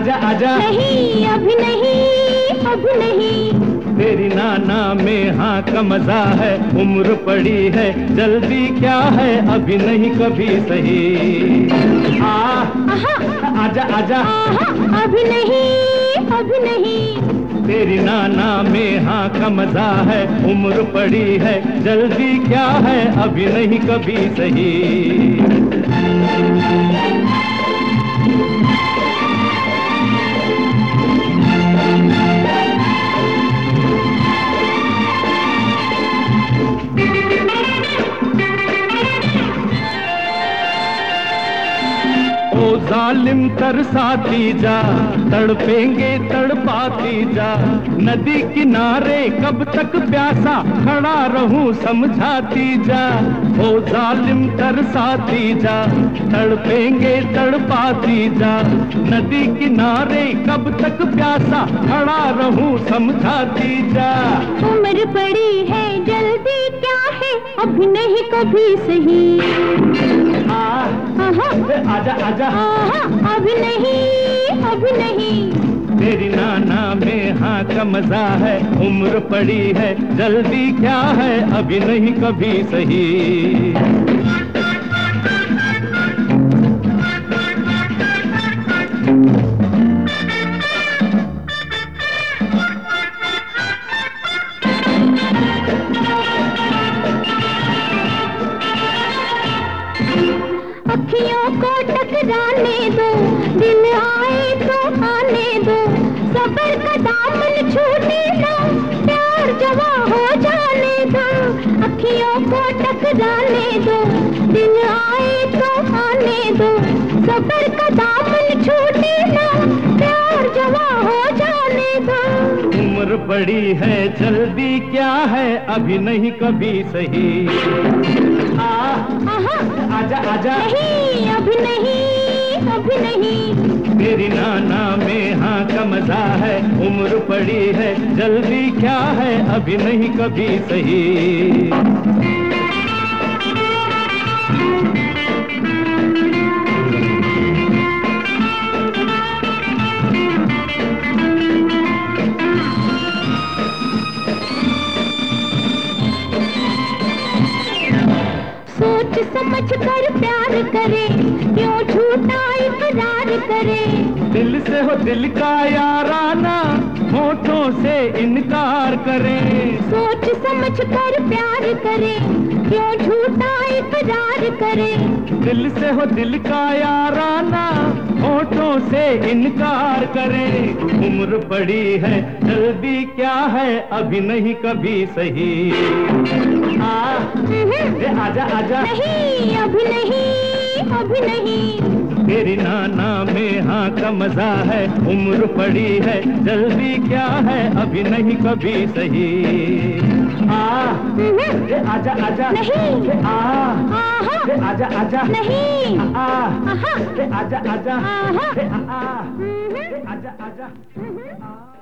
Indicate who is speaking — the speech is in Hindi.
Speaker 1: आजा आजा।
Speaker 2: नहीं अभी नहीं, अभी नहीं।
Speaker 1: तेरी नाना में हाँ का मजा है, उम्र पड़ी है जल्दी क्या है, अभी नहीं कभी सही। आजा आजा।
Speaker 2: अभी नहीं, अभी नहीं।
Speaker 1: तेरी नाना में हाँ का मजा है, उम्र पड़ी है जल्दी क्या है, अभी नहीं कभी सही। ओ जालिम तरसाती जा, तड़पेंगे तड़पाती जा, नदी किनारे कब तक प्यासा खड़ा रहूं समझाती जा। ओ जालिम तरसाती जा, तड़पेंगे तड़पाती जा, नदी किनारे कब तक प्यासा खड़ा रहूं समझाती जा।
Speaker 2: उम्र पड़ी है जल्दी क्या है, अभी नहीं कभी सही।
Speaker 1: आजा आजा।
Speaker 2: अभी नहीं, अभी नहीं।
Speaker 1: तेरी नाना में हाँ का मजा है, उम्र पड़ी है जल्दी क्या है, अभी नहीं कभी सही।
Speaker 2: अखियों को टकराने दो, दिन आए तो आने दो, सबर का दामन छूने दो, प्यार जवा हो जाने दो। अखियों को टकराने दो, दिन आए तो आने दो, सबर का दामन छूने दो, प्यार जवा हो जाने दो।
Speaker 1: उम्र बड़ी है जल्दी क्या है, अभी नहीं कभी सही। आजा आजा।
Speaker 2: नहीं अभी नहीं, अभी नहीं।
Speaker 1: तेरी नाना में हाँ का मजा है, उम्र पड़ी है जल्दी क्या है, अभी नहीं कभी सही।
Speaker 2: सोच समझ कर प्यार करे, क्यों झूठा इकरार करे।
Speaker 1: दिल से हो दिल का याराना, होठों से इनकार करे।
Speaker 2: सोच समझ कर प्यार करे, क्यों झूठा इकरार करे।
Speaker 1: दिल से हो दिल का याराना, होठों से इनकार करे। उम्र पड़ी है जल्दी क्या है, अभी नहीं कभी सही। आजा आजा।
Speaker 2: नहीं अभी नहीं, अभी नहीं।
Speaker 1: तेरी नाना में हाँ का मजा है, उम्र पड़ी है जल्दी क्या है, अभी नहीं कभी सही। आजा आजा।
Speaker 2: नहीं।
Speaker 1: आजा आजा।
Speaker 2: नहीं।
Speaker 1: आजा आजा।
Speaker 2: आहा।
Speaker 1: आजा आजा।